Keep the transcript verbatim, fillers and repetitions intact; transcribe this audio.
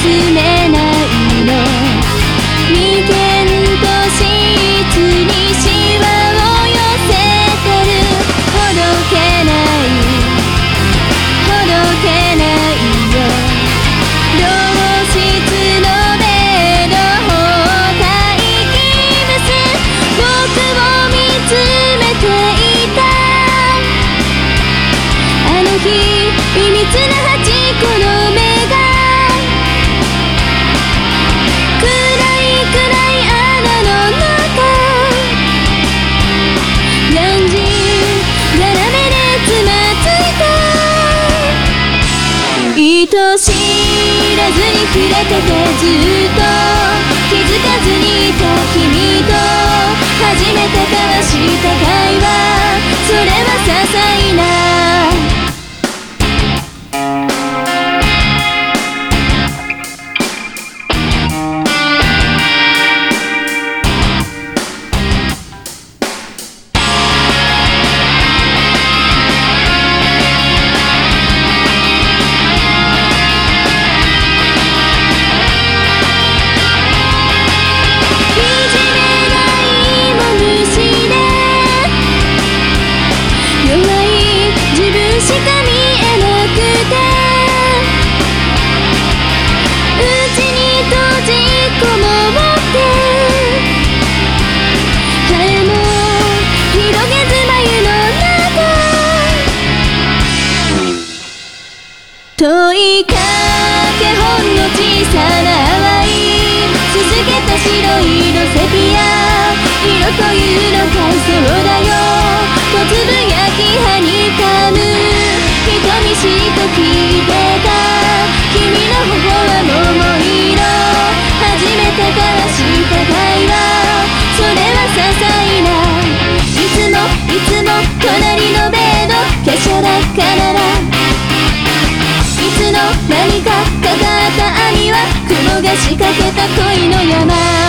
めないの。眉間と質にシワを寄せてる。ほどけないほどけないよ。同室のベッドを待機ブス。僕を見つめていた。あの日いびつな端っこの目が暗い暗い穴の中。がんじがらめでつまずいた。愛知らずに触れててずっと気づかずにいた君と初めて交わした会話。それは些細な問いかけほんの小さな淡いすすけた白いのセピア色というのかそうだよとつぶやきはにかむ人見知りと聞いてた君の頬は桃色初めて交わした会話それは些細ないつもいつも隣のベッド華奢だから何かかかった網は雲が仕掛けた恋の山